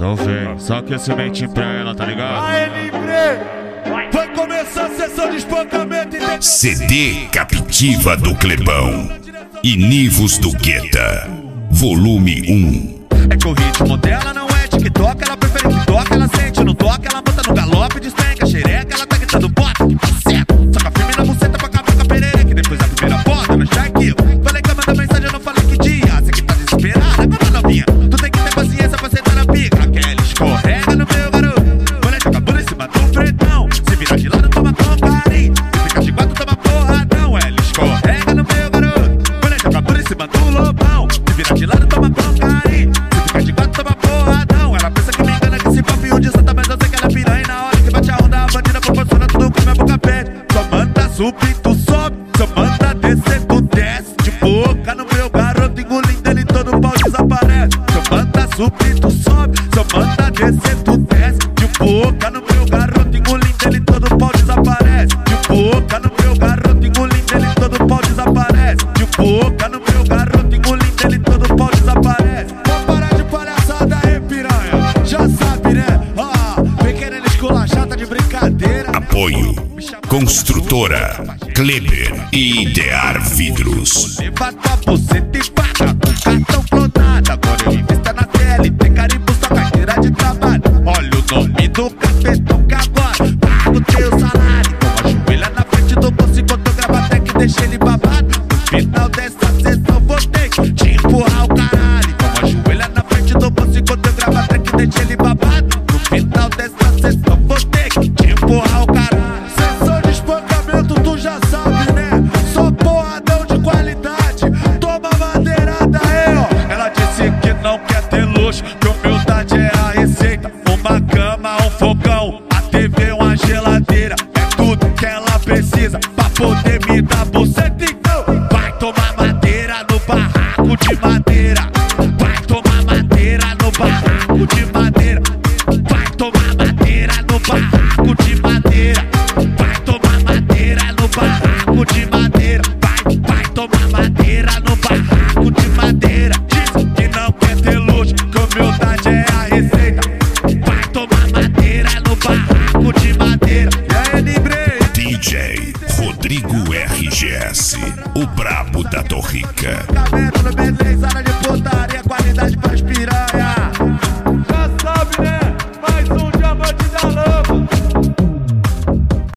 Então vem, só aquecimento pra ela, tá ligado? Aê, Libre! Vai começar a sessão de espancamento e CD Captiva do Clebão e Nivos do Guetta, volume 1. É que o ritmo dela não é TikTok, ela prefere que toca, ela sente no toque, ela bota no galope, despenca a xereca, ela tá gritando bota, que caceta. Soca firme na buceta pra acabar com a perereca, e depois a primeira porta na Shark. Falei que manda mensagem, eu não falei que dia, você que tá desesperada, calma novinha, tu tem que ter paciência pra sentar na pica. Aquela escorrega no meu garoto, mulher joga bunda em cima do fretão, se vira de lado toma com carinho, se fica de quatro toma porradão. Ela escorrega no meu garoto, mulher joga bunda em cima do lobão, se vira de lado toma com carinho, se fica de quatro toma porradão. Ela pensa que me engana, que esse papinho de santa, mas eu sei que ela é piranha. E na hora que bate a onda, a bandida proporciona tudo com minha boca pede. Só manda subir, tu sobe, só manda descer, tu desce. De boca no meu garoto, engolindo ele todo, o pau desaparece. Só manda subir, tu sobe, só manda descer, tu desce. De boca no meu garoto, engolindo ele todo, o pau desaparece. De boca no meu garoto, engolindo ele todo, o pau desaparece. De boca no meu garoto, engolindo ele todo, o pau desaparece. Vou parar de palhaçada aí, piranha, já sabe, né? Vem querendo esculachar, tá de brincadeira. Apoio Construtora Kleber e Idear Vidros. Leva tua buceta e paga com cartão clonado. Agora eu invista na CLT, carimbo sua carteira de trabalho. Olha o nome do cafetão que agora pago teu salário. Toma ajoelha na frente do bolso enquanto eu gravo até que deixa ele babado. No final dessa sessão vou ter que te empurrar o caralho. Toma ajoelha na frente do bolso enquanto eu gravo até que deixa ele babado. No final dessa sessão vou ter que te empurrar o caralho. Sessão de espancamento tu já sabe, né? Só porradão de qualidade. Toma madeirada aí, ó. Ela disse que não quer ter luxo, que humildade é a receita. Uma cama, um fogão, a TV, uma geladeira. É tudo que ela precisa pra poder me dar buceta. Então vai tomar madeira no barraco de madeira. Vai tomar madeira no barraco de madeira. Vai tomar madeira no barraco de madeira. Vai tomar madeira no barraco de madeira. Vai tomar madeira no barraco de madeira. Diz que não quer ter luxo, que humildade é a receita. Vai tomar madeira no barraco de madeira. E aí, Libre? DJ Rodrigo RGS, o brabo da Torrica. Cabelo, beleza, área de putaria, qualidade pra aspirar.